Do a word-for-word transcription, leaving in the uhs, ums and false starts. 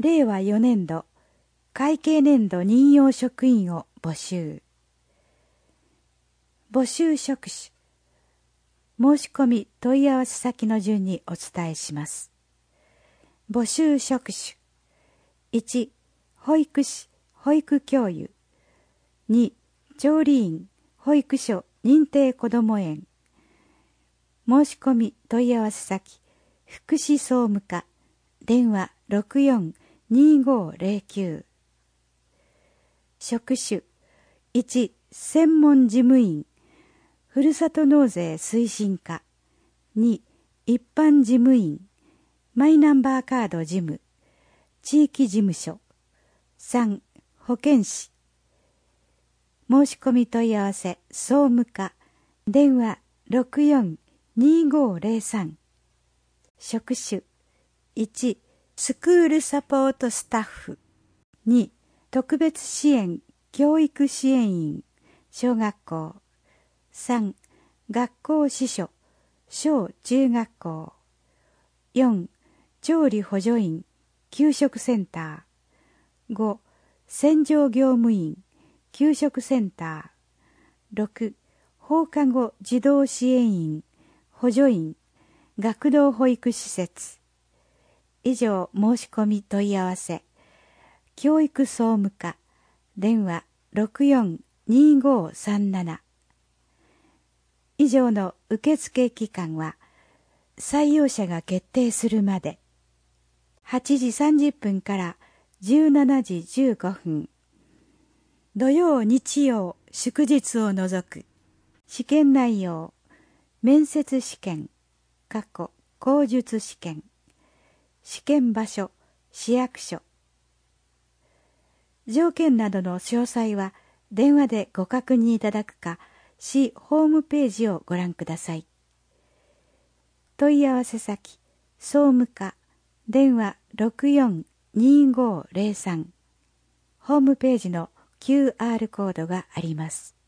れいわよねんど会計年度任用職員を募集。募集職種、申し込み問い合わせ先の順にお伝えします。募集職種、いち保育士保育教諭、に調理員保育所認定こども園。申し込み問い合わせ先、福祉総務課、電話 ろくよんにーごーぜろきゅう。職種、いち専門事務員ふるさと納税推進課、に一般事務員マイナンバーカード事務地域事務所、さん保健師。申し込み問い合わせ総務課、電話 ろくよんにーごーぜろさん。職種、いちスクールサポートスタッフ、に特別支援教育支援員小学校、さん学校司書小中学校、よん調理補助員給食センター、ご洗浄業務員給食センター、ろく放課後児童支援員補助員学童保育施設。以上申し込み問い合わせ教育総務課、電話 ろくよんにーごーさんなな。以上の受付期間は採用者が決定するまではちじさんじゅっぷんからじゅうしちじじゅうごふん、土曜日曜祝日を除く。試験内容、面接試験過去口述試験、試験場所市役所。条件などの詳細は電話でご確認いただくか、市ホームページをご覧ください。問い合わせ先、総務課、電話 ろくよんにーごーぜろさん。ホームページの キューアール コードがあります。